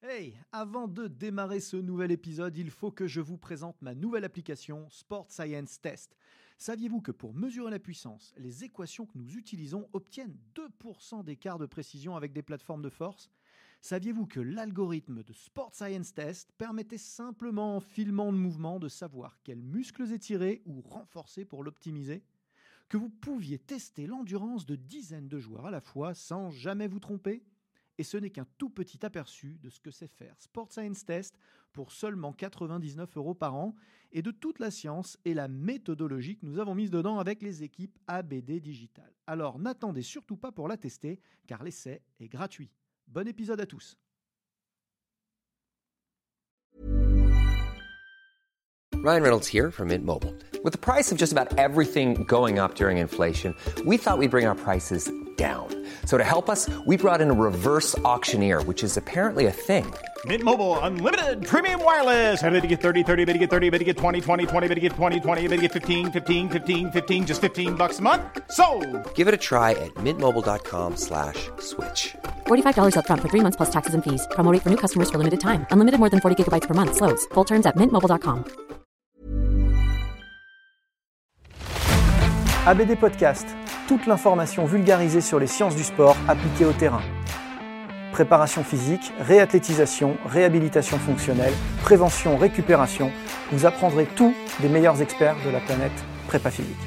Hey, avant de démarrer ce nouvel épisode, il faut que je vous présente ma nouvelle application Sport Science Test. Saviez-vous que pour mesurer la puissance, les équations que nous utilisons obtiennent 2% d'écart de précision avec des plateformes de force ? Saviez-vous que l'algorithme de Sport Science Test permettait simplement en filmant le mouvement de savoir quels muscles étirer ou renforcer pour l'optimiser ? Que vous pouviez tester l'endurance de dizaines de joueurs à la fois sans jamais vous tromper ? Et ce n'est qu'un tout petit aperçu de ce que c'est faire Sport Science Test pour seulement 99 € par an et de toute la science et la méthodologie que nous avons mise dedans avec les équipes ABD Digital. Alors n'attendez surtout pas pour la tester car l'essai est gratuit. Bon épisode à tous. Ryan Reynolds here from Mint Mobile. With the price of just about everything going up during inflation, we thought we'd bring our prices down. So to help us, we brought in a reverse auctioneer, which is apparently a thing. Mint Mobile Unlimited Premium Wireless. How to get 30, 30, bit to get 30, bit to get 20, 20, 20, bit to get 20, 20, bit to get 15, 15, 15, 15, just $15 a month? Sold! Give it a try at mintmobile.com/switch. $45 up front for 3 months plus taxes and fees. Promo rate for new customers for limited time. Unlimited more than 40 gigabytes per month. Slows full terms at mintmobile.com. ABD Podcast, toute l'information vulgarisée sur les sciences du sport appliquées au terrain. Préparation physique, réathlétisation, réhabilitation fonctionnelle, prévention, récupération, vous apprendrez tout des meilleurs experts de la planète prépa physique.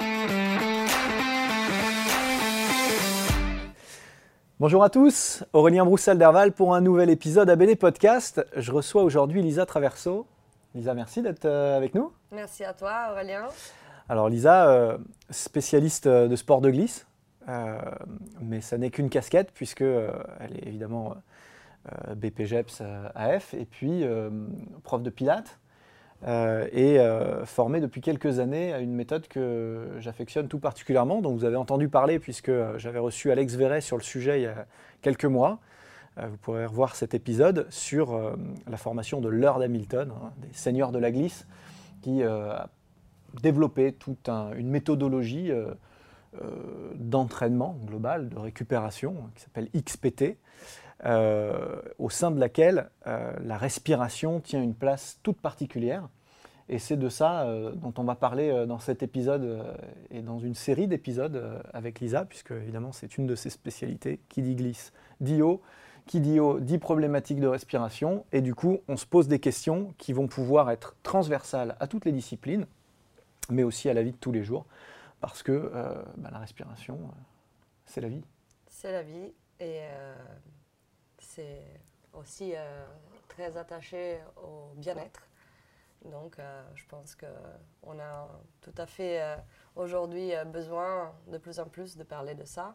Bonjour à tous, Aurélien Broussel-Derval pour un nouvel épisode ABD Podcast. Je reçois aujourd'hui Lisa Traverso. Lisa, merci d'être avec nous. Merci à toi Aurélien. Alors Lisa, spécialiste de sport de glisse, mais ça n'est qu'une casquette puisque elle est évidemment BPGEPS AF et puis prof de pilates et formée depuis quelques années à une méthode que j'affectionne tout particulièrement, dont vous avez entendu parler puisque j'avais reçu Alex Verret sur le sujet il y a quelques mois. Vous pourrez revoir cet épisode sur la formation de Lord Hamilton, des seigneurs de la glisse, qui a développé toute une méthodologie d'entraînement global, de récupération, qui s'appelle XPT, au sein de laquelle la respiration tient une place toute particulière. Et c'est de ça dont on va parler dans cet épisode et dans une série d'épisodes avec Lisa, puisque évidemment c'est une de ses spécialités. Qui dit glisse dit eau, qui dit eau dit problématique de respiration, et du coup on se pose des questions qui vont pouvoir être transversales à toutes les disciplines, mais aussi à la vie de tous les jours, parce que la respiration, c'est la vie. C'est la vie, et c'est aussi très attaché au bien-être. Donc je pense qu'on a tout à fait aujourd'hui besoin de plus en plus de parler de ça.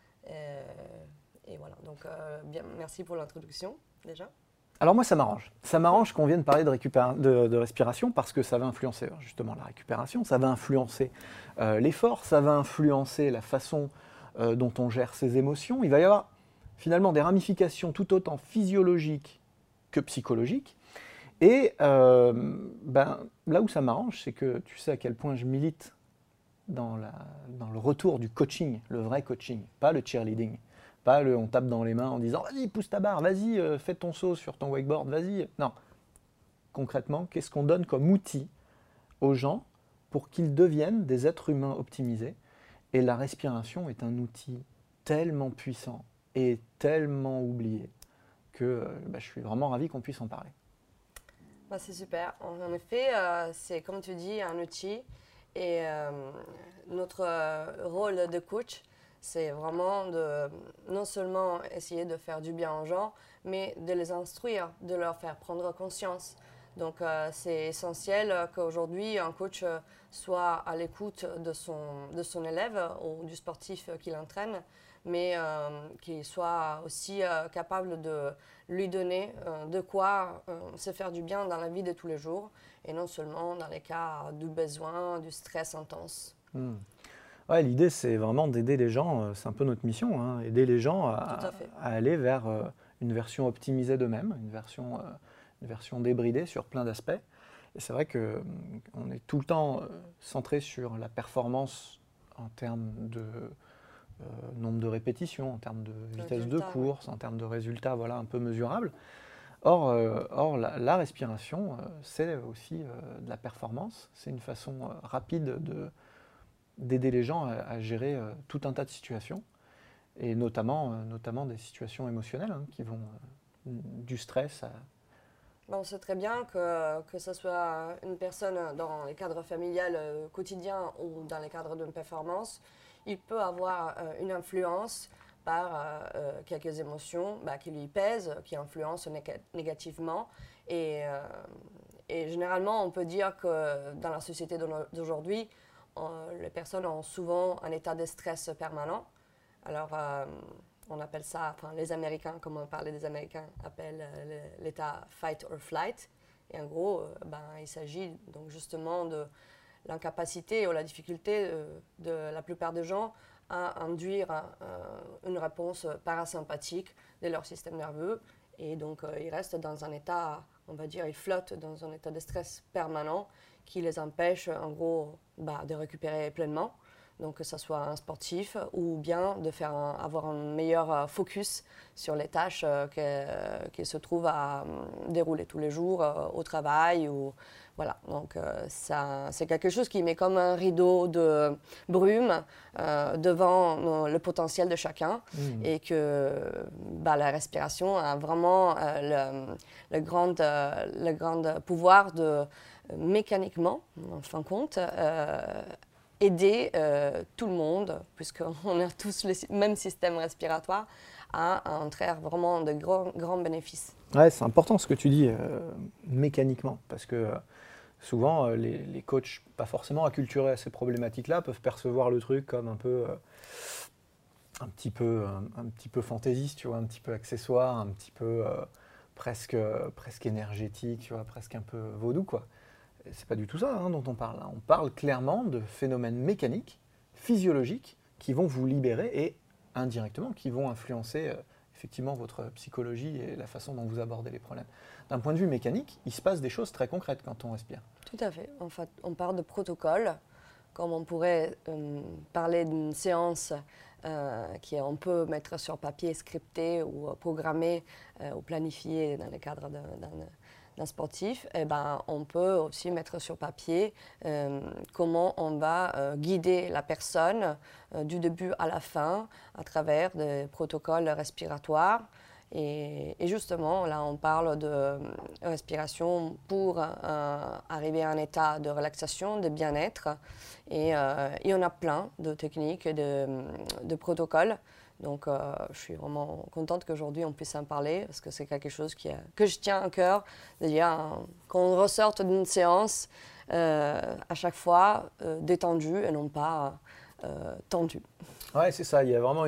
Et voilà, donc merci pour l'introduction déjà. Alors moi ça m'arrange. Ça m'arrange qu'on vienne parler de respiration parce que ça va influencer justement la récupération, ça va influencer l'effort, ça va influencer la façon dont on gère ses émotions. Il va y avoir finalement des ramifications tout autant physiologiques que psychologiques. Et là où ça m'arrange, c'est que tu sais à quel point je milite dans le retour du coaching, le vrai coaching, pas le cheerleading. Pas le on tape dans les mains en disant « Vas-y, pousse ta barre, vas-y, fais ton saut sur ton wakeboard, vas-y ». Non. Concrètement, qu'est-ce qu'on donne comme outil aux gens pour qu'ils deviennent des êtres humains optimisés ? Et la respiration est un outil tellement puissant et tellement oublié que je suis vraiment ravi qu'on puisse en parler. C'est super. En effet, c'est comme tu dis, un outil. Et notre rôle de coach, c'est vraiment de non seulement essayer de faire du bien aux gens, mais de les instruire, de leur faire prendre conscience. Donc c'est essentiel qu'aujourd'hui un coach soit à l'écoute de son élève ou du sportif qu'il entraîne, mais qu'il soit aussi capable de lui donner de quoi se faire du bien dans la vie de tous les jours, et non seulement dans les cas du besoin, du stress intense. Ouais, l'idée, c'est vraiment d'aider les gens, c'est un peu notre mission, aider les gens à aller vers une version optimisée d'eux-mêmes, une version débridée sur plein d'aspects. Et c'est vrai qu'on est tout le temps centré sur la performance en termes de nombre de répétitions, en termes de vitesse de course, en termes de résultats un peu mesurables. Or la respiration, c'est aussi de la performance. C'est une façon rapide d'aider les gens à gérer tout un tas de situations, et notamment des situations émotionnelles qui vont du stress à... On sait très bien que ce soit une personne dans les cadres familial quotidiens ou dans les cadres d'une performance, il peut avoir une influence par quelques émotions qui lui pèsent, qui influencent négativement. Et généralement, on peut dire que dans la société d'aujourd'hui, les personnes ont souvent un état de stress permanent. Alors, on appelle ça, enfin les Américains, comme on parlait des Américains, appellent l'état fight or flight. Et en gros, il s'agit donc justement de l'incapacité ou la difficulté de la plupart des gens à induire une réponse parasympathique de leur système nerveux. Et donc, ils restent dans un état, on va dire, ils flottent dans un état de stress permanent qui les empêche, en gros, de récupérer pleinement. Donc, que ce soit un sportif ou bien de avoir un meilleur focus sur les tâches qu'ils se trouvent à dérouler tous les jours au travail. Voilà. Donc, c'est quelque chose qui met comme un rideau de brume devant le potentiel de chacun et que la respiration a vraiment le grand pouvoir de mécaniquement, en fin de compte, aider tout le monde, puisqu'on a tous le même système respiratoire, à en traire vraiment de grands bénéfices. Ouais, c'est important ce que tu dis, mécaniquement, parce que souvent les coachs, pas forcément acculturés à ces problématiques-là, peuvent percevoir le truc comme un petit peu fantaisiste, tu vois, un petit peu accessoire, un petit peu presque énergétique, tu vois, presque un peu vaudou, quoi. C'est pas du tout ça dont on parle. On parle clairement de phénomènes mécaniques, physiologiques, qui vont vous libérer et indirectement qui vont influencer effectivement votre psychologie et la façon dont vous abordez les problèmes. D'un point de vue mécanique, il se passe des choses très concrètes quand on respire. Tout à fait. En fait, on parle de protocole, comme on pourrait parler d'une séance qu'on peut mettre sur papier, scripter ou programmer ou planifier dans le cadre d'un sportif. On peut aussi mettre sur papier comment on va guider la personne du début à la fin à travers des protocoles respiratoires. Et justement, là, on parle de respiration pour arriver à un état de relaxation, de bien-être. Et il y en a plein de techniques et de protocoles. Donc, je suis vraiment contente qu'aujourd'hui, on puisse en parler parce que c'est quelque chose que je tiens à cœur. C'est-à-dire qu'on ressorte d'une séance à chaque fois détendu et non pas tendu. Ouais, c'est ça. Il y a vraiment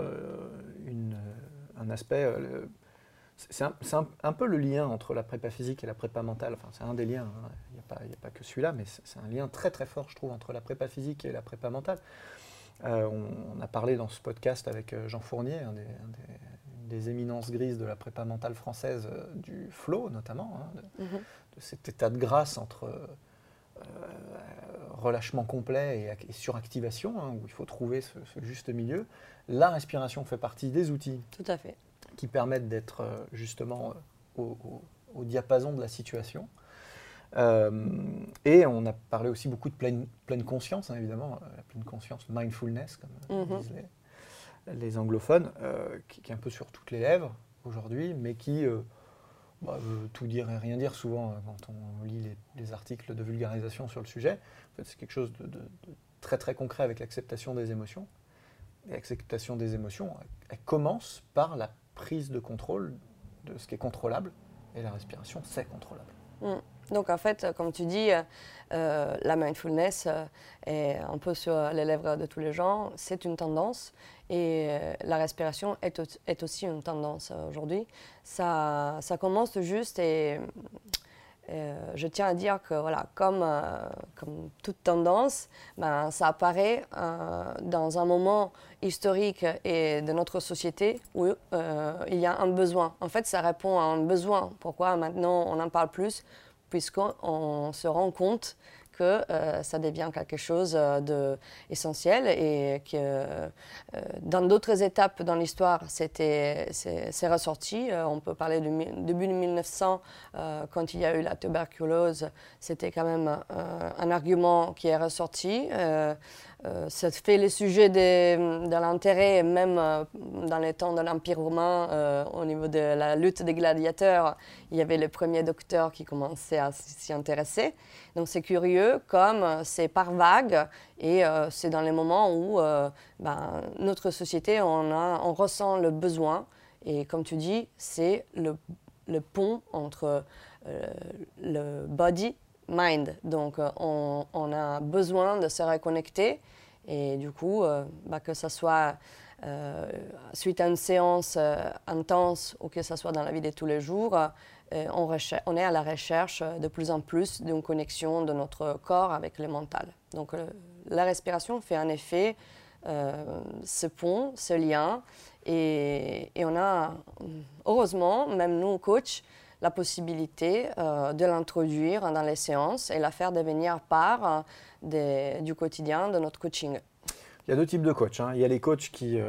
un aspect... c'est un peu le lien entre la prépa physique et la prépa mentale. Enfin, c'est un des liens. Il n'y a pas que celui-là, mais c'est un lien très très fort, je trouve, entre la prépa physique et la prépa mentale. On a parlé dans ce podcast avec Jean Fournier, des éminences grises de la prépa mentale française, du flow notamment, de cet état de grâce entre relâchement complet et suractivation, où il faut trouver ce juste milieu. La respiration fait partie des outils Tout à fait. qui permettent d'être justement au diapason de la situation. Et on a parlé aussi beaucoup de pleine conscience, évidemment, la pleine conscience, mindfulness, comme disent les anglophones, qui est un peu sur toutes les lèvres aujourd'hui, mais qui veut tout dire et rien dire souvent quand on lit les articles de vulgarisation sur le sujet. En fait, c'est quelque chose de très très concret avec l'acceptation des émotions. Et l'acceptation des émotions, elle commence par la prise de contrôle de ce qui est contrôlable, et la respiration, c'est contrôlable. Donc en fait, comme tu dis, la mindfulness est un peu sur les lèvres de tous les gens, c'est une tendance et la respiration est aussi une tendance aujourd'hui. Ça commence juste et je tiens à dire que voilà, comme toute tendance, ça apparaît dans un moment historique et de notre société où il y a un besoin. En fait, ça répond à un besoin. Pourquoi maintenant on en parle plus ? Puisqu'on se rend compte que ça devient quelque chose d'essentiel et que dans d'autres étapes dans l'histoire, c'est ressorti. On peut parler du début de 1900, quand il y a eu la tuberculose, c'était quand même un argument qui est ressorti. Ça fait le sujet de l'intérêt, même dans les temps de l'Empire romain, au niveau de la lutte des gladiateurs, il y avait les premiers docteurs qui commençaient à s'y intéresser. Donc c'est curieux, comme c'est par vague, et c'est dans les moments où notre société, on ressent le besoin. Et comme tu dis, c'est le pont entre le body mind. Donc, on a besoin de se reconnecter et du coup, que ce soit suite à une séance intense ou que ce soit dans la vie de tous les jours, on est à la recherche de plus en plus d'une connexion de notre corps avec le mental. Donc, la respiration fait en effet ce pont, ce lien et on a, heureusement, même nous, coachs, la possibilité de l'introduire dans les séances et la faire devenir part du quotidien de notre coaching. Il y a deux types de coachs. Il y a les coachs qui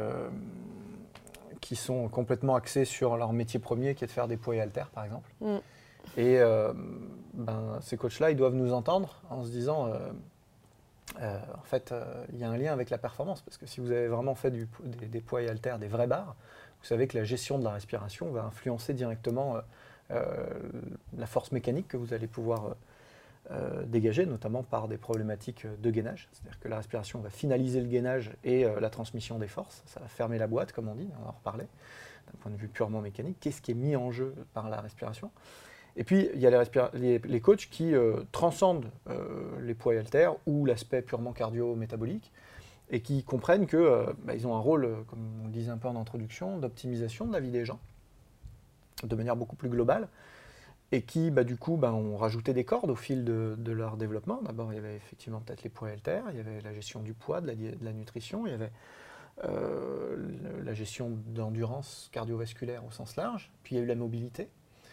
sont complètement axés sur leur métier premier, qui est de faire des poids et haltères, par exemple. Et ces coachs-là, ils doivent nous entendre en se disant, en fait, il y a un lien avec la performance, parce que si vous avez vraiment fait des poids et haltères, des vrais barres, vous savez que la gestion de la respiration va influencer directement la force mécanique que vous allez pouvoir dégager, notamment par des problématiques de gainage. C'est-à-dire que la respiration va finaliser le gainage et la transmission des forces. Ça va fermer la boîte, comme on dit, on va en reparler, d'un point de vue purement mécanique. Qu'est-ce qui est mis en jeu par la respiration? Et puis, il y a les coachs qui transcendent les poids et haltères ou l'aspect purement cardio-métabolique et qui comprennent qu'ils ont un rôle, comme on le disait un peu en introduction, d'optimisation de la vie des gens, de manière beaucoup plus globale, et qui, ont rajouté des cordes au fil de leur développement. D'abord, il y avait effectivement peut-être les poids et haltères, il y avait la gestion du poids, de la nutrition, il y avait la gestion d'endurance cardiovasculaire au sens large, puis il y a eu la mobilité,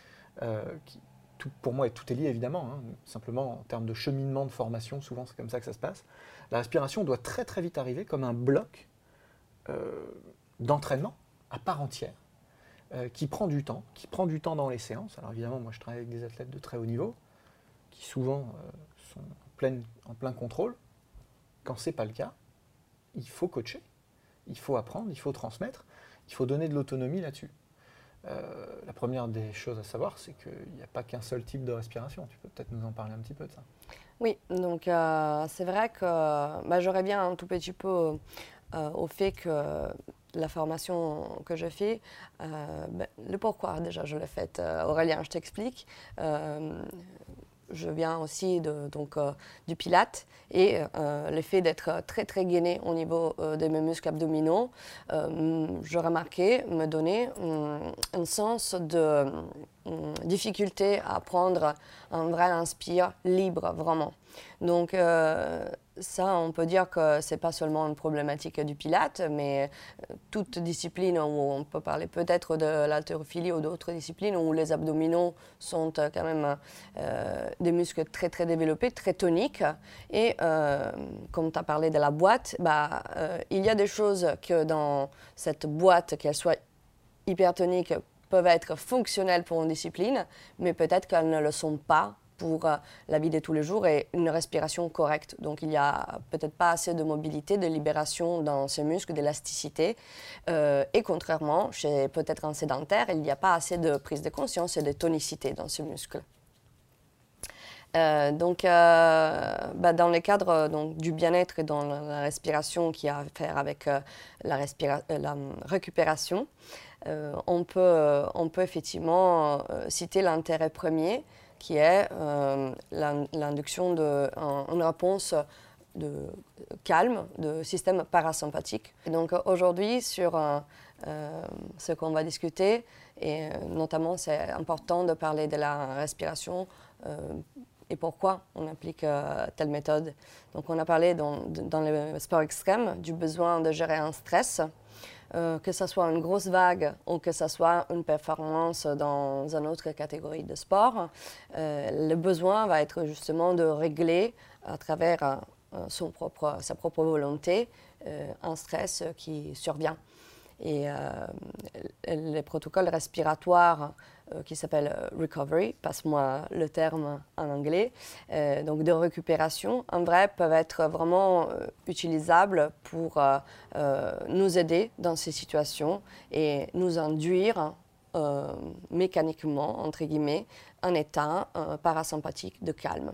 pour moi, tout est lié évidemment, simplement en termes de cheminement de formation, souvent c'est comme ça que ça se passe. La respiration doit très très vite arriver comme un bloc d'entraînement à part entière, qui prend du temps dans les séances. Alors évidemment, moi je travaille avec des athlètes de très haut niveau, qui souvent sont en plein contrôle. Quand ce n'est pas le cas, il faut coacher, il faut apprendre, il faut transmettre, il faut donner de l'autonomie là-dessus. La première des choses à savoir, c'est qu'il n'y a pas qu'un seul type de respiration. Tu peux peut-être nous en parler un petit peu de ça. Oui, donc c'est vrai que je reviens un tout petit peu au fait que la formation que je fais, le pourquoi déjà je l'ai faite, Aurélien, je t'explique. Je viens aussi du Pilates et le fait d'être très très gainé au niveau de mes muscles abdominaux, je remarquais me donner un sens de difficulté à prendre un vrai inspire libre vraiment. Donc ça, on peut dire que c'est pas seulement une problématique du Pilates, mais toute discipline où on peut parler peut-être de l'haltérophilie ou d'autres disciplines où les abdominaux sont quand même des muscles très très développés, très toniques. Et comme tu as parlé de la boîte, il y a des choses que dans cette boîte, qu'elle soit hypertonique, peuvent être fonctionnelles pour une discipline, mais peut-être qu'elles ne le sont pas pour la vie de tous les jours et une respiration correcte. Donc il n'y a peut-être pas assez de mobilité, de libération dans ces muscles, d'élasticité. Et contrairement, chez peut-être un sédentaire, il n'y a pas assez de prise de conscience et de tonicité dans ces muscles. Dans le cadre du bien-être et dans la respiration qui a à faire avec la récupération, on peut effectivement citer l'intérêt premier qui est l'induction d'une réponse de calme, de système parasympathique. Et donc aujourd'hui, sur ce qu'on va discuter, et notamment c'est important de parler de la respiration et pourquoi on applique telle méthode. Donc on a parlé dans le sport extrême du besoin de gérer un stress que ce soit une grosse vague ou que ce soit une performance dans une autre catégorie de sport, le besoin va être justement de régler à travers sa propre volonté un stress qui survient. Et les protocoles respiratoires qui s'appellent recovery, passe-moi le terme en anglais, donc de récupération, en vrai, peuvent être vraiment utilisables pour nous aider dans ces situations et nous induire mécaniquement, entre guillemets, un état parasympathique de calme.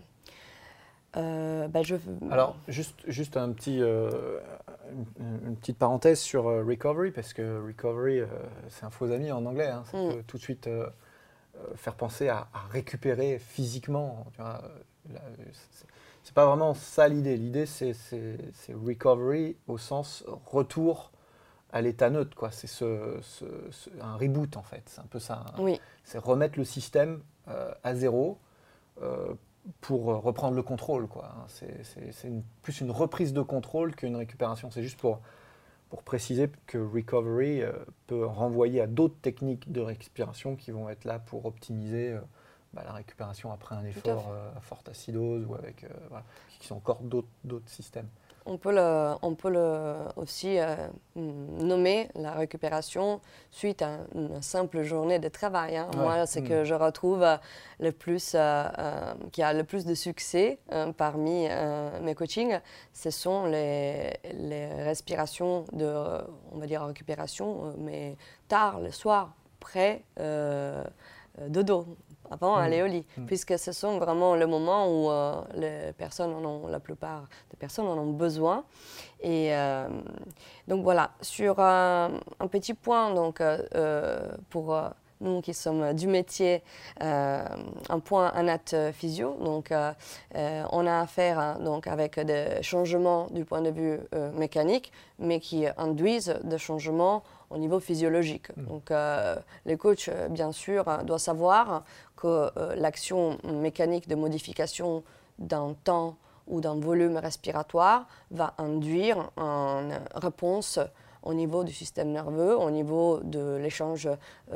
Alors, juste une petite parenthèse sur recovery, parce que recovery, c'est un faux ami en anglais. Hein, ça peut tout de suite faire penser à récupérer physiquement. Tu vois, c'est pas vraiment ça l'idée. L'idée, c'est recovery au sens retour à l'état neutre, quoi. C'est un reboot, en fait. C'est un peu ça. Hein. Oui. C'est remettre le système à zéro pour reprendre le contrôle, quoi. C'est plus une reprise de contrôle qu'une récupération. C'est juste pour préciser que recovery peut renvoyer à d'autres techniques de respiration qui vont être là pour optimiser la récupération après un effort à forte acidose ou avec qui sont encore d'autres systèmes. On peut aussi nommer la récupération suite à une simple journée de travail. Hein. Ouais. Moi, c'est que je retrouve qui a le plus de succès parmi mes coachings, ce sont les respirations on va dire récupération, mais tard, le soir, près dodo. Avant aller au lit, puisque ce sont vraiment le moment où la plupart des personnes en ont besoin. Et donc voilà, sur un petit point, donc, pour nous qui sommes du métier, un point anat physio, donc on a affaire donc, avec des changements du point de vue mécanique, mais qui induisent des changements au niveau physiologique. Donc les coachs, bien sûr, doivent savoir que l'action mécanique de modification d'un temps ou d'un volume respiratoire va induire une réponse au niveau du système nerveux, au niveau de l'échange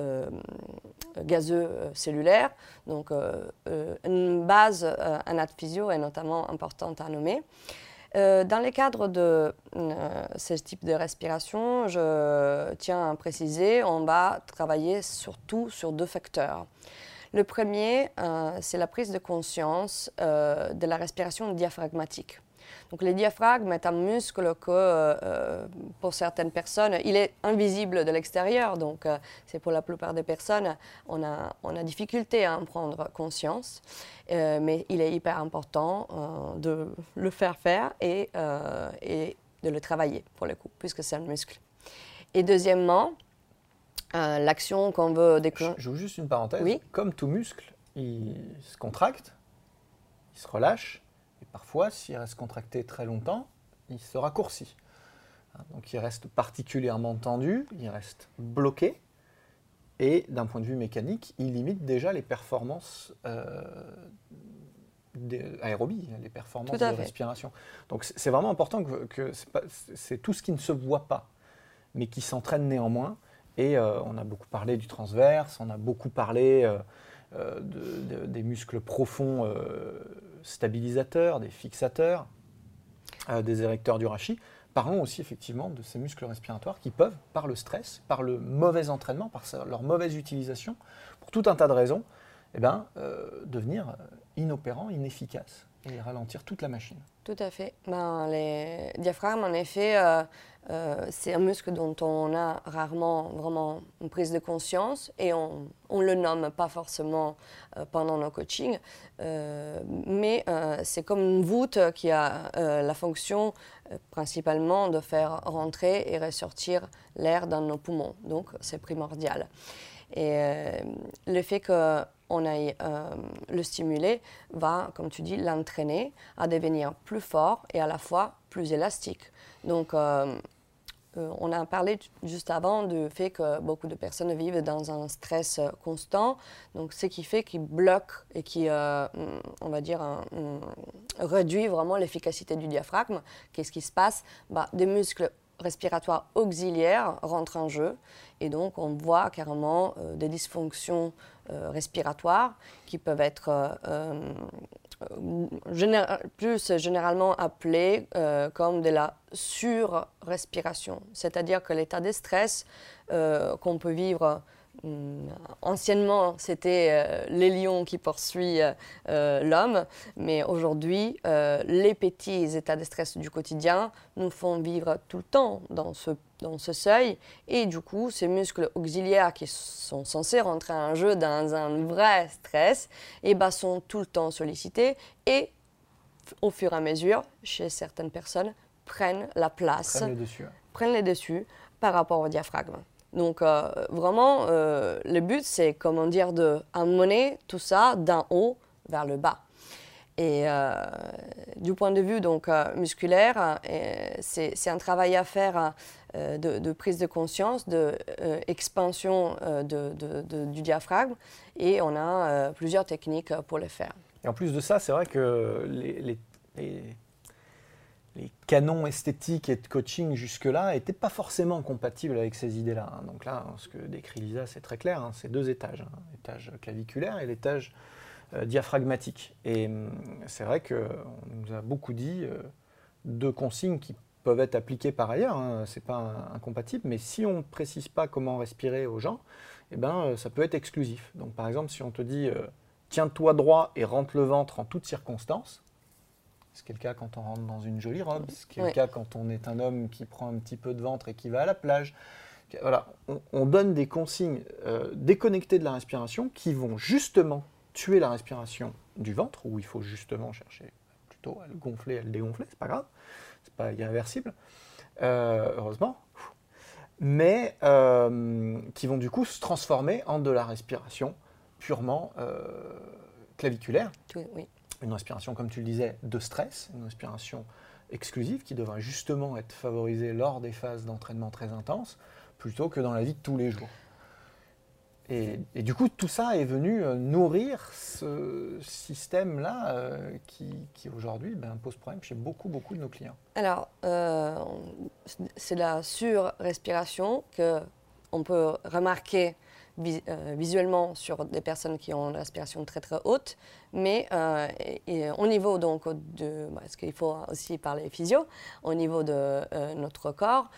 gazeux cellulaire. Donc une base anat physio est notamment importante à nommer. Dans le cadre de ce type de respiration, je tiens à préciser, on va travailler surtout sur 2 facteurs. Le premier, c'est la prise de conscience de la respiration diaphragmatique. Donc, le diaphragme est un muscle que, pour certaines personnes, il est invisible de l'extérieur. Donc, c'est pour la plupart des personnes, on a difficulté à en prendre conscience. Mais il est hyper important de le faire et de le travailler, pour le coup, puisque c'est un muscle. Et deuxièmement, l'action qu'on veut déclencher... J'ouvre juste une parenthèse. Oui. Comme tout muscle, il se contracte, il se relâche, et parfois, s'il reste contracté très longtemps, il se raccourcit. Donc il reste particulièrement tendu, il reste bloqué, et d'un point de vue mécanique, il limite déjà les performances aérobies, les performances de respiration. Donc c'est vraiment important que c'est tout ce qui ne se voit pas, mais qui s'entraîne néanmoins. Et on a beaucoup parlé du transverse, on a beaucoup parlé des muscles profonds stabilisateurs, des fixateurs, des érecteurs du rachis. Parlons aussi effectivement de ces muscles respiratoires qui peuvent, par le stress, par le mauvais entraînement, par leur mauvaise utilisation, pour tout un tas de raisons, devenir inopérants, inefficaces et ralentir toute la machine. Tout à fait. Les diaphragmes, en effet, c'est un muscle dont on a rarement vraiment une prise de conscience et on ne le nomme pas forcément pendant nos coachings, mais c'est comme une voûte qui a la fonction principalement de faire rentrer et ressortir l'air dans nos poumons. Donc, c'est primordial. Et le fait qu'on aille le stimuler va, comme tu dis, l'entraîner à devenir plus fort et à la fois plus élastique. Donc, on a parlé juste avant du fait que beaucoup de personnes vivent dans un stress constant, donc ce qui fait qu'ils bloquent et qui, on va dire, réduit vraiment l'efficacité du diaphragme. Qu'est-ce qui se passe ? Des muscles respiratoire auxiliaire rentre en jeu. Et donc, on voit carrément des dysfonctions respiratoires qui peuvent être plus généralement appelées comme de la surrespiration. C'est-à-dire que l'état de stress qu'on peut vivre anciennement, c'était les lions qui poursuivent l'homme, mais aujourd'hui, les petits états de stress du quotidien nous font vivre tout le temps dans ce seuil. Et du coup, ces muscles auxiliaires qui sont censés rentrer en jeu dans un vrai stress, sont tout le temps sollicités et, au fur et à mesure, chez certaines personnes, prennent la place, prennent les dessus par rapport au diaphragme. Donc, vraiment, le but, c'est, comment dire, d'amener tout ça d'un haut vers le bas. Et du point de vue donc, musculaire, c'est un travail à faire de prise de conscience, d'expansion du diaphragme. Et on a plusieurs techniques pour le faire. Et en plus de ça, c'est vrai que les canons esthétiques et de coaching jusque-là n'étaient pas forcément compatibles avec ces idées-là. Donc là, ce que décrit Lisa, c'est très clair, c'est 2 étages. L'étage claviculaire et l'étage diaphragmatique. Et c'est vrai qu'on nous a beaucoup dit 2 consignes qui peuvent être appliquées par ailleurs, ce n'est pas incompatible, mais si on ne précise pas comment respirer aux gens, ça peut être exclusif. Donc par exemple, si on te dit tiens-toi droit et rentre le ventre en toutes circonstances, ce qui est le cas quand on rentre dans une jolie robe, ce qui est le cas quand on est un homme qui prend un petit peu de ventre et qui va à la plage. Voilà, on donne des consignes déconnectées de la respiration qui vont justement tuer la respiration du ventre, où il faut justement chercher plutôt à le gonfler, à le dégonfler, c'est pas grave, c'est pas irréversible, heureusement, mais qui vont du coup se transformer en de la respiration purement claviculaire. Oui. Une respiration, comme tu le disais, de stress, une respiration exclusive qui devrait justement être favorisée lors des phases d'entraînement très intenses, plutôt que dans la vie de tous les jours. Et du coup, tout ça est venu nourrir ce système-là qui aujourd'hui pose problème chez beaucoup de nos clients. Alors, c'est la surrespiration qu'on peut remarquer visuellement sur des personnes qui ont une respiration très très haute, mais au niveau donc parce qu'il faut aussi parler physio, au niveau de notre corps,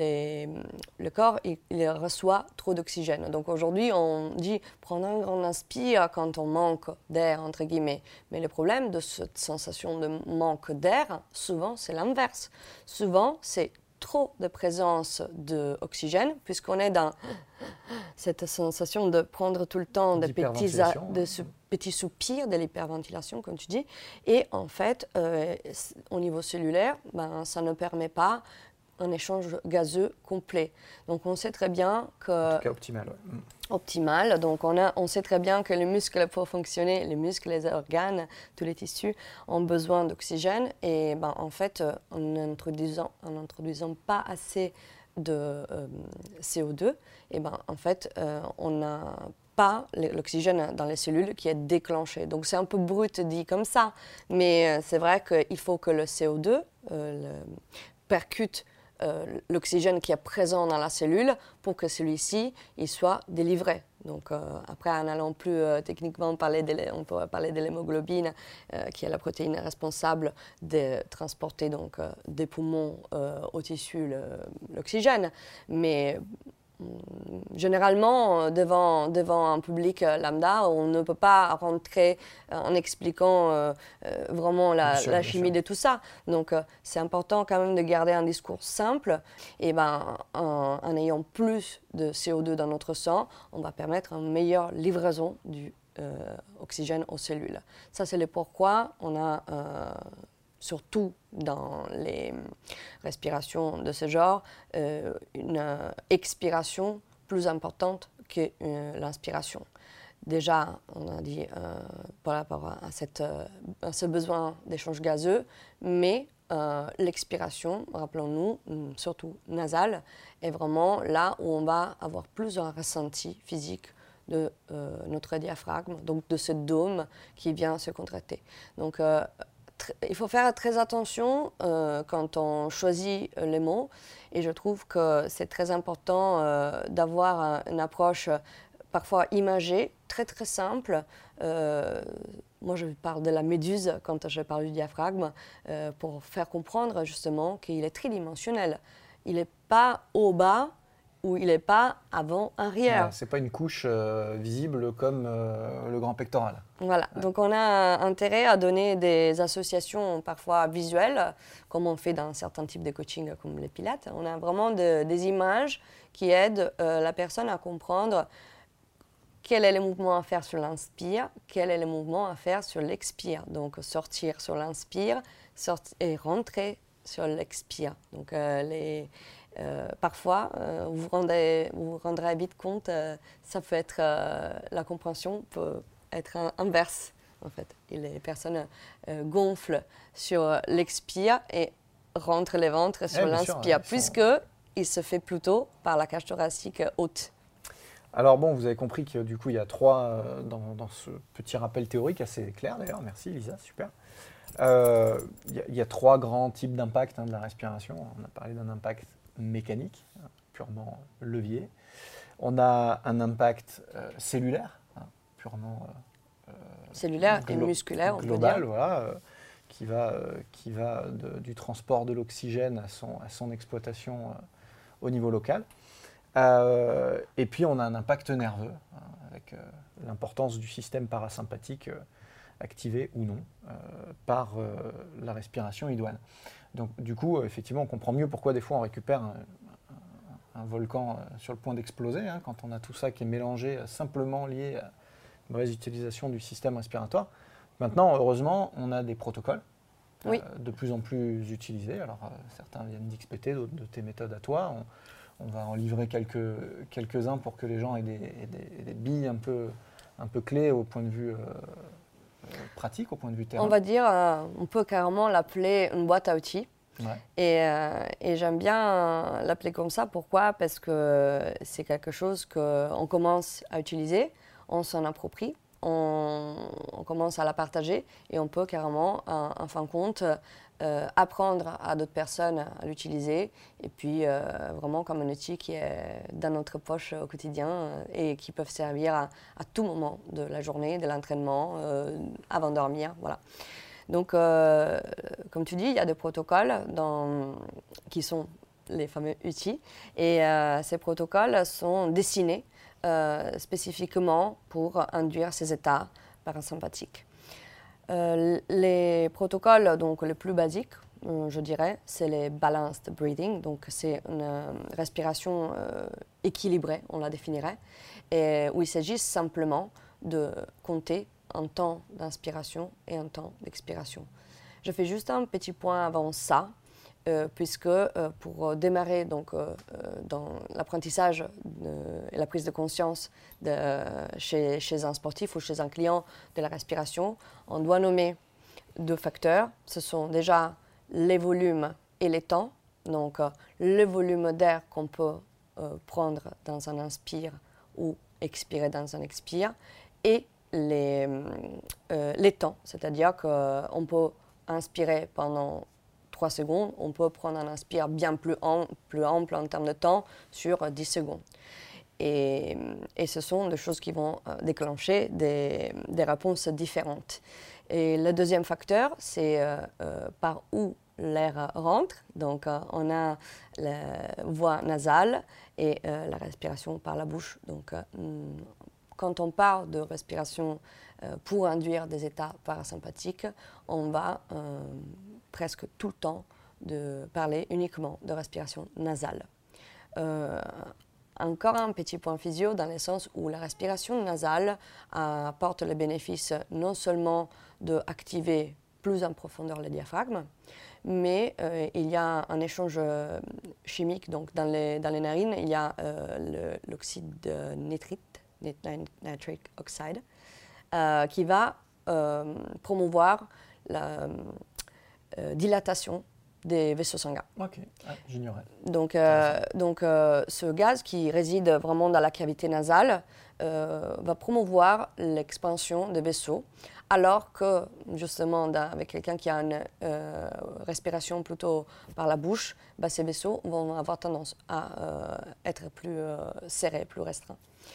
le corps il reçoit trop d'oxygène. Donc aujourd'hui on dit prendre un grand inspire quand on manque d'air entre guillemets, mais le problème de cette sensation de manque d'air, souvent c'est l'inverse. Souvent c'est trop de présence d'oxygène, puisqu'on est dans cette sensation de prendre tout le temps de petits soupirs, de l'hyperventilation, comme tu dis. Et en fait, au niveau cellulaire, ça ne permet pas un échange gazeux complet. Donc on sait très bien que... En tout cas optimal, oui. Optimal. Donc on sait très bien que les muscles, pour fonctionner, les muscles, les organes, tous les tissus ont besoin d'oxygène. Et en fait, en n'introduisant pas assez de CO2, en fait, on n'a pas l'oxygène dans les cellules qui est déclenché. Donc c'est un peu brut dit comme ça, mais c'est vrai qu'il faut que le CO2 percute l'oxygène qui est présent dans la cellule pour que celui-ci il soit délivré. Donc après, en allant plus techniquement, on peut parler de l'hémoglobine, qui est la protéine responsable de transporter donc, des poumons au tissu l'oxygène. Mais généralement, devant un public lambda, on ne peut pas rentrer en expliquant vraiment la chimie de tout ça. Donc, c'est important quand même de garder un discours simple. Et en ayant plus de CO2 dans notre sang, on va permettre une meilleure livraison du oxygène aux cellules. Ça, c'est le pourquoi on a... surtout dans les respirations de ce genre, une expiration plus importante que l'inspiration. Déjà, on a dit par rapport à ce besoin d'échange gazeux, mais l'expiration, rappelons-nous, surtout nasale, est vraiment là où on va avoir plus un ressenti physique de notre diaphragme, donc de ce dôme qui vient se contracter. Donc, il faut faire très attention quand on choisit les mots. Et je trouve que c'est très important d'avoir une approche parfois imagée, très très simple. Moi, je parle de la méduse quand je parle du diaphragme, pour faire comprendre justement qu'il est tridimensionnel. Il n'est pas haut-bas ou il n'est pas avant-arrière. Ouais, ce n'est pas une couche visible comme le grand pectoral. Voilà, donc on a intérêt à donner des associations parfois visuelles, comme on fait dans certains types de coaching comme les pilates. On a vraiment des images qui aident la personne à comprendre quel est le mouvement à faire sur l'inspire, quel est le mouvement à faire sur l'expire. Donc sortir sur l'inspire et rentrer sur l'expire. Donc parfois, vous vous rendrez vite compte, ça peut être, la compréhension peut être inverse en fait. Et les personnes gonflent sur l'expire et rentrent les ventres sur l'inspire, puisqu'il se fait plutôt par la cage thoracique haute. Alors bon, vous avez compris que du coup, il y a trois, dans ce petit rappel théorique assez clair d'ailleurs, merci Lisa, super. Il y a trois grands types d'impact de la respiration. On a parlé d'un impact mécanique, purement levier. On a un impact cellulaire, purement cellulaire et musculaire, on global, peut dire. Voilà, qui va du transport de l'oxygène à son exploitation au niveau local. Et puis on a un impact nerveux, avec l'importance du système parasympathique activé ou non par la respiration idoine. Donc du coup, effectivement, on comprend mieux pourquoi des fois on récupère un volcan sur le point d'exploser, quand on a tout ça qui est mélangé simplement lié à une mauvaise utilisation du système respiratoire. Maintenant, heureusement, on a des protocoles de plus en plus utilisés. Alors certains viennent d'XPT, d'autres de tes méthodes à toi. On va en livrer quelques-uns pour que les gens aient des billes un peu clés au point de vue pratique, au point de vue terrain. On va dire, on peut carrément l'appeler une boîte à outils. Ouais. Et j'aime bien l'appeler comme ça. Pourquoi ? Parce que c'est quelque chose qu'on commence à utiliser, on s'en approprie, on commence à la partager et on peut carrément, en fin de compte, apprendre à d'autres personnes à l'utiliser, et puis vraiment comme un outil qui est dans notre poche au quotidien et qui peuvent servir à tout moment de la journée, de l'entraînement, avant de dormir, voilà. Donc, comme tu dis, il y a des protocoles qui sont les fameux outils, et ces protocoles sont dessinés spécifiquement pour induire ces états parasympathiques. Les protocoles donc, les plus basiques, je dirais, c'est les balanced breathing. Donc, c'est une respiration équilibrée, on la définirait, et où il s'agit simplement de compter un temps d'inspiration et un temps d'expiration. Je fais juste un petit point avant ça, puisque pour démarrer donc, dans l'apprentissage et la prise de conscience chez un sportif ou chez un client de la respiration, on doit nommer deux facteurs. Ce sont déjà les volumes et les temps. Donc le volume d'air qu'on peut prendre dans un inspire ou expirer dans un expire, et les temps, c'est-à-dire qu'on peut inspirer pendant 3 secondes, on peut prendre un inspire bien plus ample en termes de temps sur 10 secondes. Et ce sont des choses qui vont déclencher des réponses différentes. Et le deuxième facteur, c'est par où l'air rentre. Donc, on a la voie nasale et la respiration par la bouche. Donc, quand on parle de respiration pour induire des états parasympathiques, on va presque tout le temps parler uniquement de respiration nasale. Encore un petit point physio dans le sens où la respiration nasale apporte le bénéfice non seulement d'activer plus en profondeur le diaphragme, mais il y a un échange chimique. Donc dans les narines, il y a l'oxyde de nitric oxide, qui va promouvoir la dilatation des vaisseaux sanguins. Ok, j'ignorais. Donc, ce gaz qui réside vraiment dans la cavité nasale va promouvoir l'expansion des vaisseaux, alors que justement avec quelqu'un qui a une respiration plutôt par la bouche, ces vaisseaux vont avoir tendance à être plus serrés, plus restreints.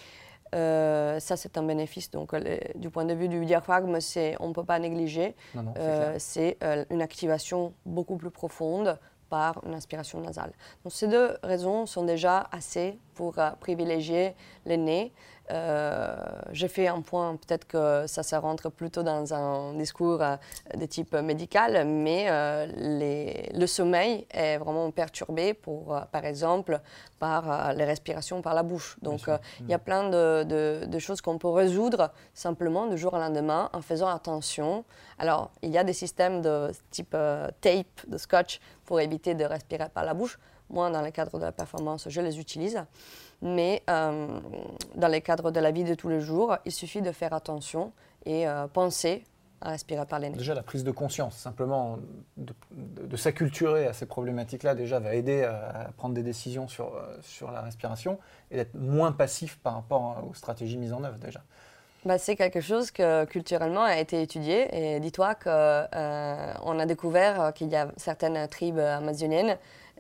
Ça, c'est un bénéfice. Donc, du point de vue du diaphragme, on ne peut pas négliger. Non, c'est une activation beaucoup plus profonde par une inspiration nasale. Donc, ces deux raisons sont déjà assez pour privilégier le nez. J'ai fait un point, peut-être que ça rentre plutôt dans un discours de type médical, mais le sommeil est vraiment perturbé par exemple, par les respirations par la bouche. Donc, il y a plein de choses qu'on peut résoudre simplement du jour au lendemain en faisant attention. Alors, il y a des systèmes de type tape, de scotch, pour éviter de respirer par la bouche. Moi, dans le cadre de la performance, je les utilise. Mais dans les cadres de la vie de tous les jours, il suffit de faire attention et penser à respirer par les nez. Déjà, la prise de conscience, simplement de s'acculturer à ces problématiques-là, déjà, va aider à prendre des décisions sur la respiration et d'être moins passif par rapport aux stratégies mises en œuvre, déjà. C'est quelque chose que culturellement a été étudié. Et dis-toi qu'on a découvert qu'il y a certaines tribus amazoniennes,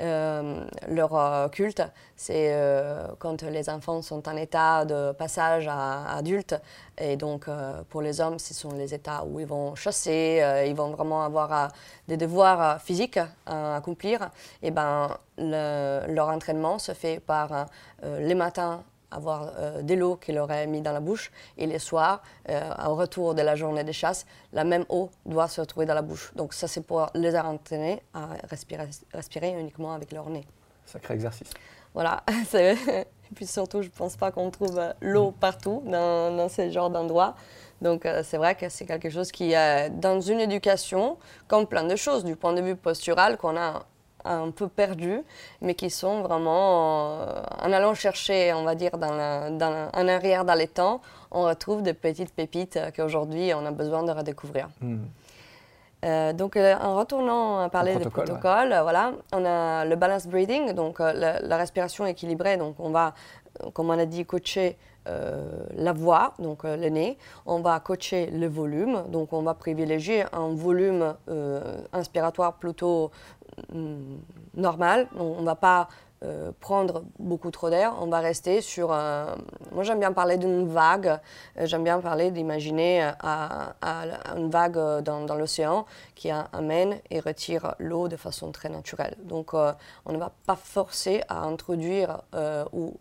leur culte, c'est quand les enfants sont en état de passage à adulte. Et donc, pour les hommes, ce sont les états où ils vont chasser, ils vont vraiment avoir des devoirs physiques à accomplir. Et leur entraînement se fait par les matins, avoir de l'eau qu'il aurait mis dans la bouche, et les soirs, au retour de la journée de chasse, la même eau doit se retrouver dans la bouche. Donc ça, c'est pour les entraîner à respirer uniquement avec leur nez. Sacré exercice. Voilà. Et puis surtout, je ne pense pas qu'on trouve l'eau partout dans ce genre d'endroit. Donc c'est vrai que c'est quelque chose qui est dans une éducation, comme plein de choses, du point de vue postural, qu'on a un peu perdus, mais qui sont vraiment, en allant chercher, on va dire, en arrière dans les temps, on retrouve des petites pépites qu'aujourd'hui, on a besoin de redécouvrir. Donc, en retournant à parler des protocoles, voilà, on a le balance breathing, donc la respiration équilibrée. Donc, on va, comme on a dit, coacher la voix, donc le nez. On va coacher le volume, donc on va privilégier un volume inspiratoire plutôt normal. Donc, on ne va pas prendre beaucoup trop d'air, on va rester sur moi j'aime bien parler d'une vague, j'aime bien parler d'imaginer une vague dans l'océan qui amène et retire l'eau de façon très naturelle. Donc on ne va pas forcer à introduire ou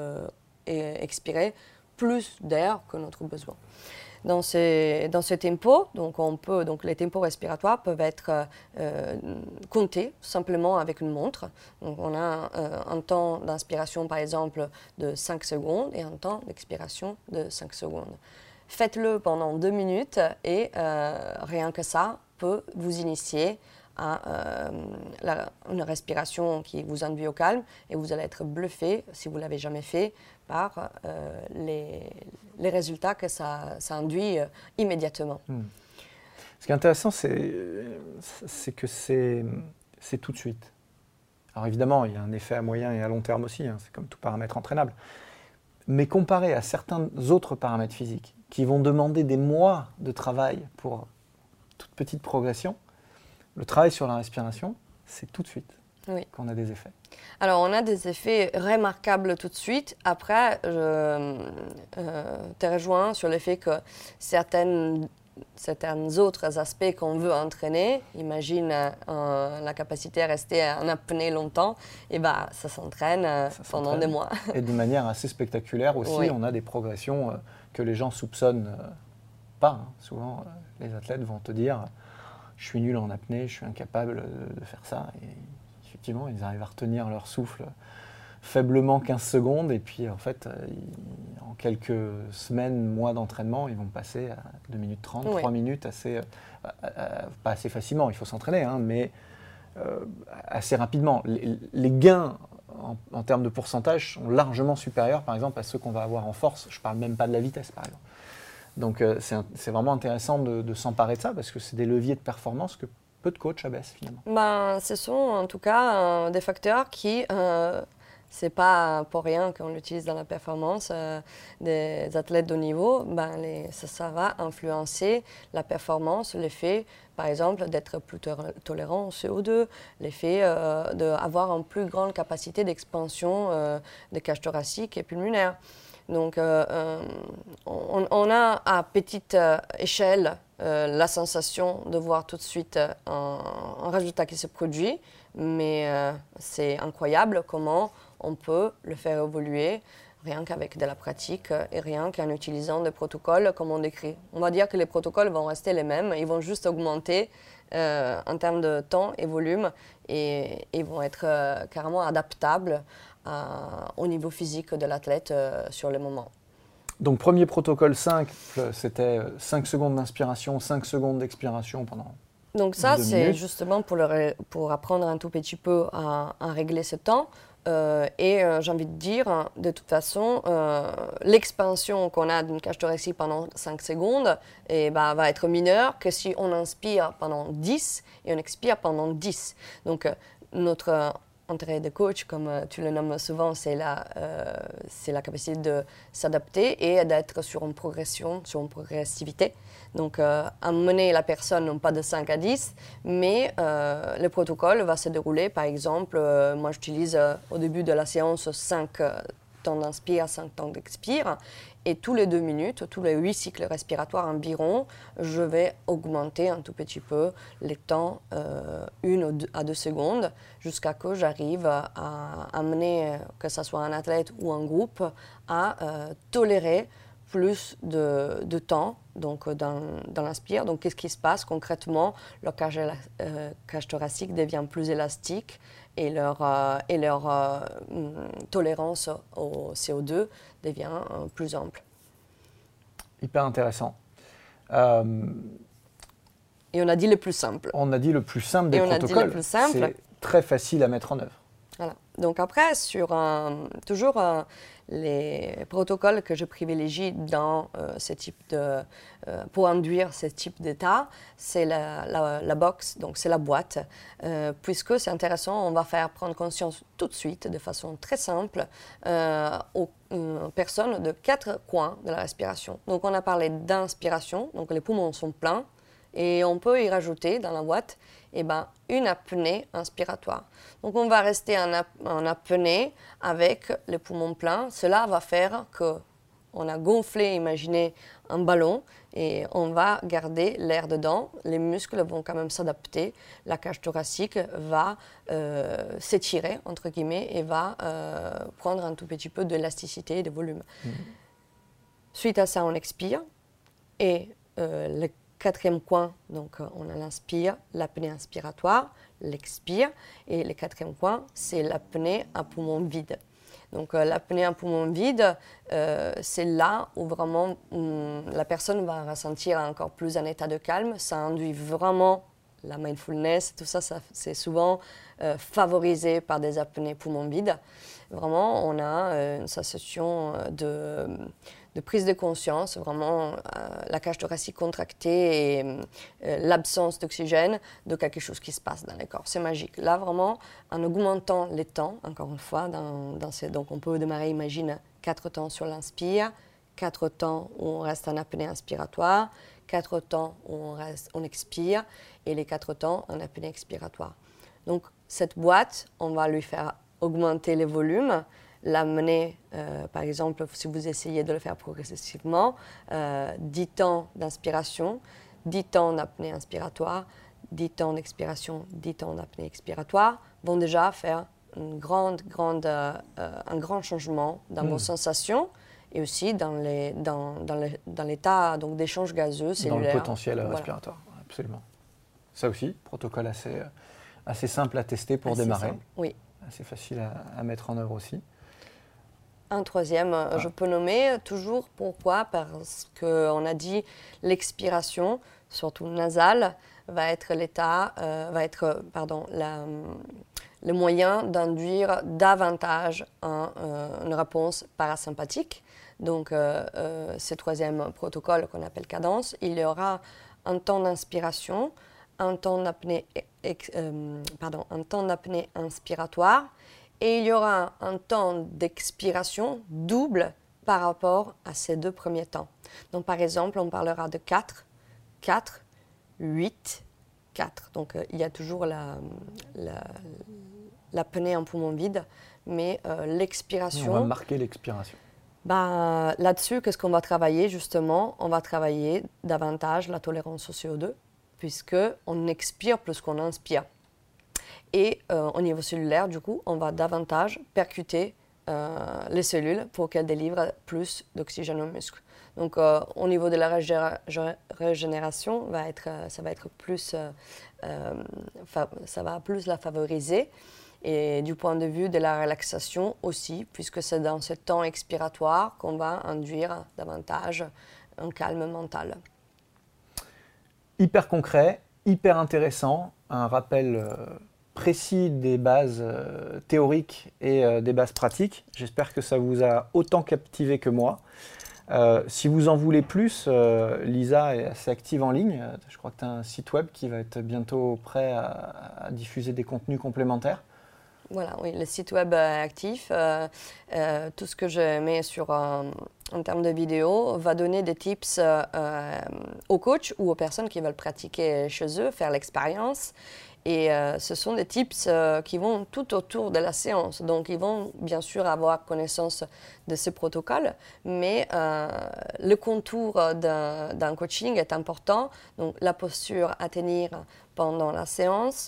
expirer plus d'air que notre besoin. Dans ce tempo, donc les tempos respiratoires peuvent être comptés simplement avec une montre. Donc on a un temps d'inspiration, par exemple, de 5 secondes et un temps d'expiration de 5 secondes. Faites-le pendant 2 minutes et rien que ça peut vous initier à une respiration qui vous induit au calme, et vous allez être bluffé, si vous ne l'avez jamais fait, par les résultats que ça induit immédiatement. Ce qui est intéressant, c'est que c'est tout de suite. Alors évidemment, il y a un effet à moyen et à long terme aussi, c'est comme tout paramètre entraînable. Mais comparé à certains autres paramètres physiques qui vont demander des mois de travail pour toute petite progression, le travail sur la respiration, c'est tout de suite qu'on a des effets. Alors, on a des effets remarquables tout de suite. Après, je te rejoins sur le fait que certains autres aspects qu'on veut entraîner, imagine la capacité à rester en apnée longtemps, et ça s'entraîne pendant des mois. Et de manière assez spectaculaire aussi, on a des progressions que les gens soupçonnent pas. Souvent, les athlètes vont te dire « je suis nul en apnée, je suis incapable de faire ça ». Et effectivement, ils arrivent à retenir leur souffle faiblement 15 secondes, et puis en fait, en quelques semaines, mois d'entraînement, ils vont passer à 2 minutes 30, 3 minutes, pas assez facilement, il faut s'entraîner, mais assez rapidement. Les gains en termes de pourcentage sont largement supérieurs, par exemple, à ceux qu'on va avoir en force. Je ne parle même pas de la vitesse, par exemple. Donc c'est vraiment intéressant de s'emparer de ça, parce que c'est des leviers de performance que Peu de coach abaisse finalement. Ben, ce sont en tout cas des facteurs qui, c'est pas pour rien qu'on l'utilise dans la performance des athlètes de haut niveau, ça va influencer la performance, l'effet par exemple d'être plus tolérant au CO2, l'effet d'avoir une plus grande capacité d'expansion des cages thoraciques et pulmonaires. Donc on a à petite échelle la sensation de voir tout de suite un résultat qui se produit, mais c'est incroyable comment on peut le faire évoluer rien qu'avec de la pratique et rien qu'en utilisant des protocoles comme on décrit. On va dire que les protocoles vont rester les mêmes, ils vont juste augmenter en termes de temps et volume et ils vont être carrément adaptables au niveau physique de l'athlète sur le moment. Donc premier protocole 5, c'était 5 secondes d'inspiration, 5 secondes d'expiration pendant Donc ça, 2 c'est minutes. justement pour apprendre un tout petit peu à régler ce temps. J'ai envie de dire, de toute façon, l'expansion qu'on a d'une cage thoracique pendant 5 secondes va être mineure que si on inspire pendant 10 et on expire pendant 10. Donc notre intérêt de coach, comme tu le nommes souvent, c'est la capacité de s'adapter et d'être sur une progression, sur une progressivité. Donc, amener la personne non pas de 5 à 10, mais le protocole va se dérouler. Par exemple, moi j'utilise au début de la séance 5 temps d'inspire, 5 temps d'expire. Et tous les 2 minutes, tous les 8 cycles respiratoires environ, je vais augmenter un tout petit peu les temps, 1 à 2 secondes, jusqu'à ce que j'arrive à amener, que ce soit un athlète ou un groupe, à tolérer plus de temps donc, dans l'inspire. Donc, qu'est-ce qui se passe concrètement? Leur cage thoracique devient plus élastique et leur tolérance au CO2 devient plus ample. Hyper intéressant. Et on a dit le plus simple. On a dit le plus simple des Et on a protocoles. dit le plus simple. C'est très facile à mettre en œuvre. Voilà. Donc après, sur toujours les protocoles que je privilégie dans ce type pour induire ce type d'état, c'est la box, donc c'est la boîte. Puisque c'est intéressant, on va faire prendre conscience tout de suite, de façon très simple, aux personnes de 4 coins de la respiration. Donc on a parlé d'inspiration, donc les poumons sont pleins, et on peut y rajouter dans la boîte une apnée inspiratoire. Donc on va rester en apnée avec les poumons pleins. Cela va faire qu'on a gonflé, imaginez, un ballon et on va garder l'air dedans. Les muscles vont quand même s'adapter. La cage thoracique va s'étirer, entre guillemets, et va prendre un tout petit peu d'élasticité et de volume. Suite à ça, on expire et le 4e coin, donc on a l'inspire, l'apnée inspiratoire, l'expire, et le 4e coin, c'est l'apnée à poumon vide. Donc l'apnée à poumon vide, c'est là où vraiment la personne va ressentir encore plus un état de calme. Ça induit vraiment la mindfulness, tout ça, c'est souvent favorisé par des apnées poumon vide. Vraiment, on a une sensation de prise de conscience, vraiment la cage thoracique contractée et l'absence d'oxygène de quelque chose qui se passe dans le corps. C'est magique. Là, vraiment, en augmentant les temps, encore une fois, donc on peut démarrer, imagine, 4 temps sur l'inspire, 4 temps où on reste en apnée inspiratoire, 4 temps où on expire et les 4 temps en apnée expiratoire. Donc, cette boîte, on va lui faire augmenter les volumes, l'amener, par exemple, si vous essayez de le faire progressivement, 10 temps d'inspiration, 10 temps d'apnée inspiratoire, 10 temps d'expiration, 10 temps d'apnée expiratoire, vont déjà faire un grand changement dans vos sensations et aussi dans l'état d'échange gazeux cellulaire. Dans le potentiel respiratoire, absolument. Ça aussi, protocole assez simple à tester pour démarrer. Simple, oui. Assez facile à mettre en œuvre aussi. Un 3e, je peux nommer toujours. Pourquoi? Parce qu'on a dit l'expiration, surtout nasale, va être le moyen d'induire davantage une réponse parasympathique. Donc, ce 3e protocole qu'on appelle cadence, il y aura un temps d'inspiration un temps d'apnée inspiratoire et il y aura un temps d'expiration double par rapport à ces 2 premiers temps. Donc par exemple, on parlera de 4, 8, 4. Donc il y a toujours l'apnée en poumon vide, mais l'expiration... On va marquer l'expiration. Là-dessus, qu'est-ce qu'on va travailler justement? On va travailler davantage la tolérance au CO2, puisqu'on expire plus qu'on inspire. Et au niveau cellulaire, du coup, on va davantage percuter les cellules pour qu'elles délivrent plus d'oxygène aux muscles. Donc, au niveau de la régénération, ça va plus la favoriser. Et du point de vue de la relaxation aussi, puisque c'est dans ce temps expiratoire qu'on va induire davantage un calme mental. Hyper concret, hyper intéressant, un rappel précis des bases théoriques et des bases pratiques. J'espère que ça vous a autant captivé que moi. Si vous en voulez plus, Lisa est assez active en ligne. Je crois que tu as un site web qui va être bientôt prêt à diffuser des contenus complémentaires. Voilà, oui, le site web est actif. Tout ce que je mets en termes de vidéos va donner des tips aux coachs ou aux personnes qui veulent pratiquer chez eux, faire l'expérience. Et ce sont des tips qui vont tout autour de la séance. Donc, ils vont bien sûr avoir connaissance de ce protocole, mais le contour d'un coaching est important. Donc, la posture à tenir pendant la séance,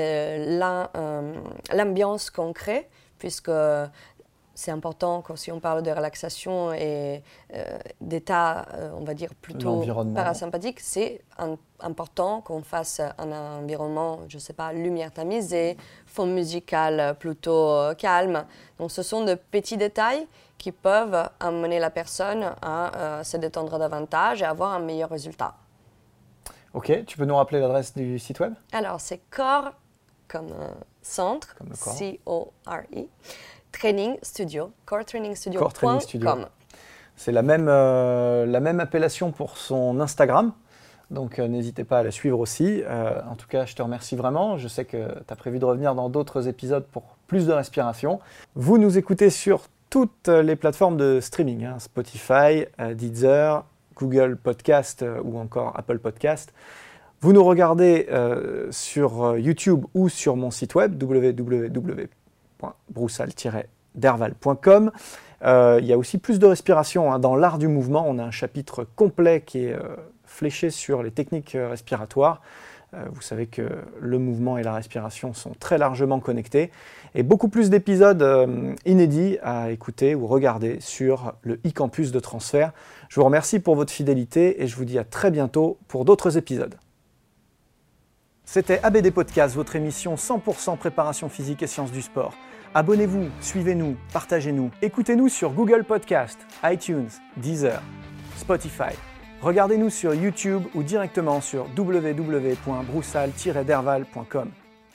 l'ambiance qu'on crée, puisque c'est important que si on parle de relaxation et d'état, on va dire plutôt parasympathique, c'est important qu'on fasse un environnement, je ne sais pas, lumière tamisée, fond musical plutôt calme. Donc ce sont de petits détails qui peuvent amener la personne à se détendre davantage et avoir un meilleur résultat. Ok, tu peux nous rappeler l'adresse du site web? Alors c'est corps comme centre, C-O-R-E. Training Studio, coretrainingstudio.com. C'est la même appellation pour son Instagram, donc n'hésitez pas à la suivre aussi. En tout cas, je te remercie vraiment. Je sais que tu as prévu de revenir dans d'autres épisodes pour plus de respiration. Vous nous écoutez sur toutes les plateformes de streaming, Spotify, Deezer, Google Podcast ou encore Apple Podcast. Vous nous regardez sur YouTube ou sur mon site web www.broussal-derval.com. Il y a aussi plus de respiration dans l'art du mouvement. On a un chapitre complet qui est fléché sur les techniques respiratoires. Vous savez que le mouvement et la respiration sont très largement connectés. Et beaucoup plus d'épisodes inédits à écouter ou regarder sur le e-campus de transfert. Je vous remercie pour votre fidélité et je vous dis à très bientôt pour d'autres épisodes. C'était ABD Podcast, votre émission 100% préparation physique et sciences du sport. Abonnez-vous, suivez-nous, partagez-nous. Écoutez-nous sur Google Podcast, iTunes, Deezer, Spotify. Regardez-nous sur YouTube ou directement sur www.broussal-derval.com.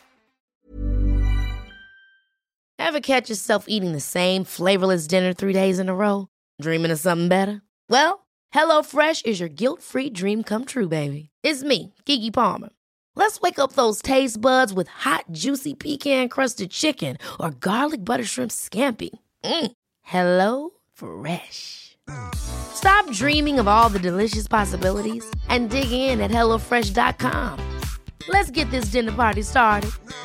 Ever catch yourself eating the same flavorless dinner 3 days in a row? Dreaming of something better? Well, HelloFresh is your guilt-free dream come true, baby. It's me, Keke Palmer. Let's wake up those taste buds with hot, juicy pecan-crusted chicken or garlic butter shrimp scampi. Hello Fresh. Stop dreaming of all the delicious possibilities and dig in at HelloFresh.com. Let's get this dinner party started.